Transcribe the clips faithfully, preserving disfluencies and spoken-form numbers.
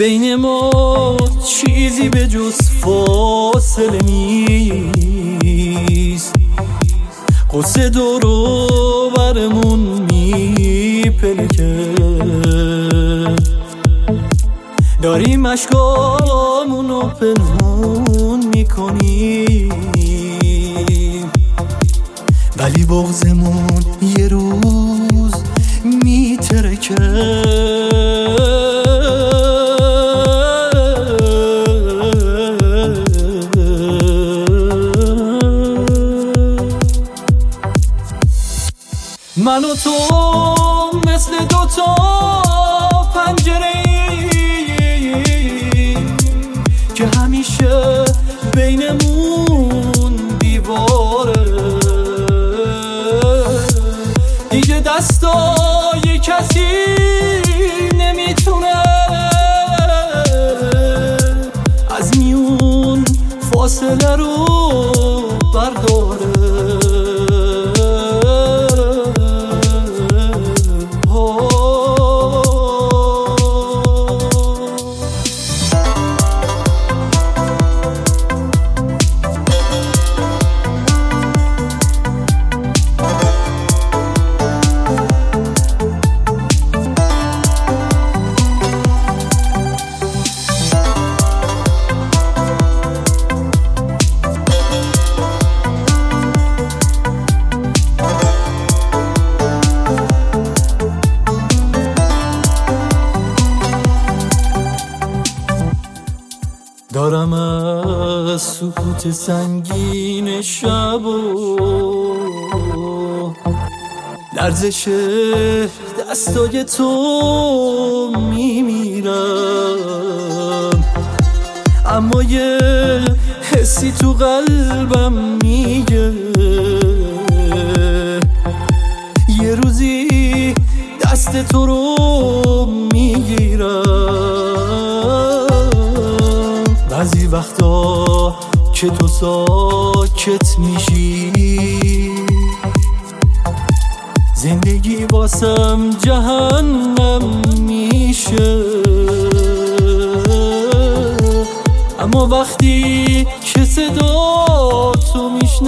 بین ما چیزی به جز فاصله نیست. قصه دورو برمون میپلکه، داریم اشکامونو پنهون میکنیم، ولی بغضمون یه روز میترکه. من و تو مثل دوتا پنجره که همیشه بینمون دیواره، دیگه دستای کسی نمیتونه از میون فاصله رو برداره. دارم از سکوت سنگین شب و لرزش دستای تو میمیرم، اما یه حسی تو قلبم میگه یه روزی دست تو رو میگیرم. بعضی وقتا که تو ساکت میشی، زندگی واسم جهنم میشه. اما وقتی که صدا تو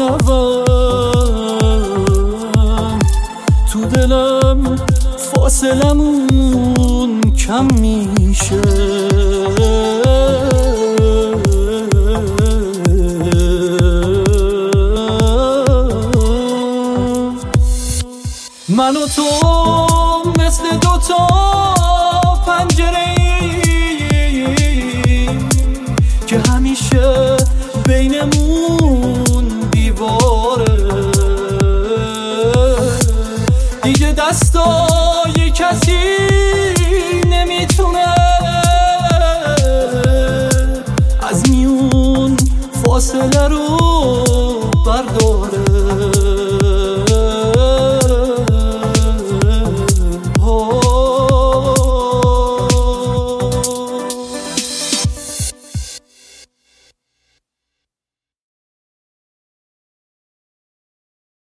میشنوم، تو دلم فاصلمون کم میشه. من و تو مثل دوتا پنجره که همیشه بینمون دیواره، دیگه دستای کسی نمیتونه از میون فاصله رو برداره.